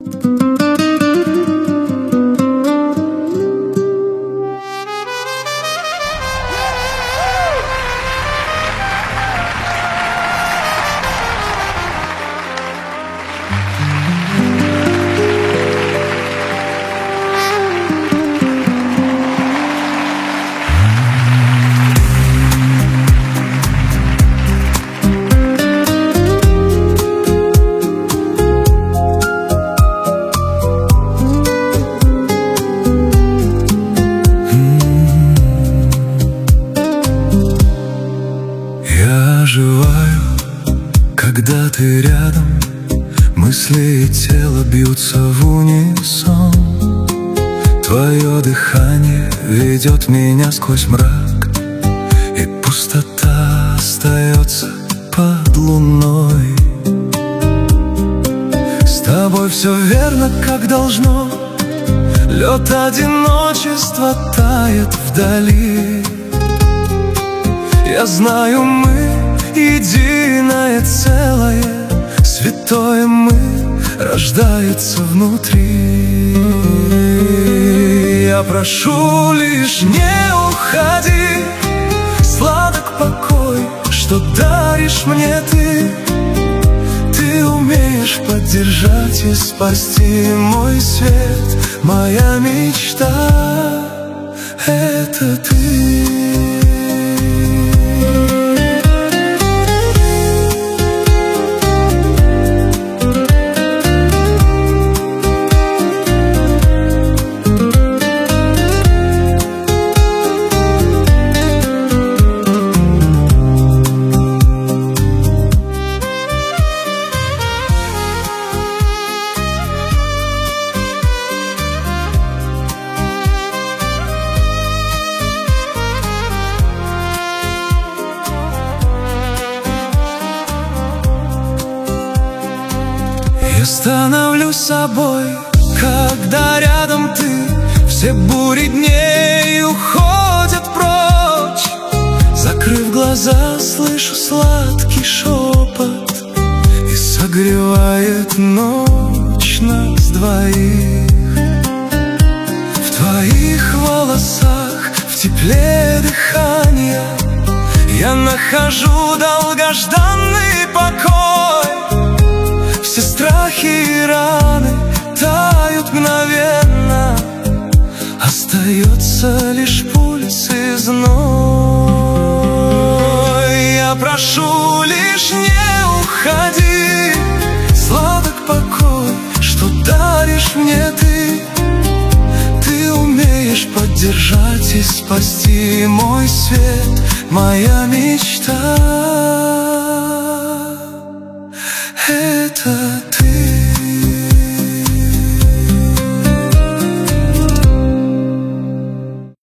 Я оживаю, когда ты рядом. Мысли и тело бьются в унисон. Твое дыхание ведет меня сквозь мрак, и пустота остается под луной. С тобой все верно, как должно. Лед одиночества тает вдали. Я знаю, мы единое целое, святое мы рождается внутри. Я прошу лишь не уходи, сладок покой, что даришь мне ты. Ты умеешь поддержать и спасти мой свет. Моя мечта — это ты. Я становлюсь собой, когда рядом ты. Все бури дней уходят прочь. Закрыв глаза, слышу сладкий шепот, и согревает ночь нас двоих. В твоих волосах, в тепле дыхания я нахожу долгожданный покой. Все страхи и раны тают мгновенно, остается лишь пульс и зной. Я прошу лишь не уходи, сладок покой, что даришь мне ты. Ты умеешь поддержать и спасти мой свет. Моя мечта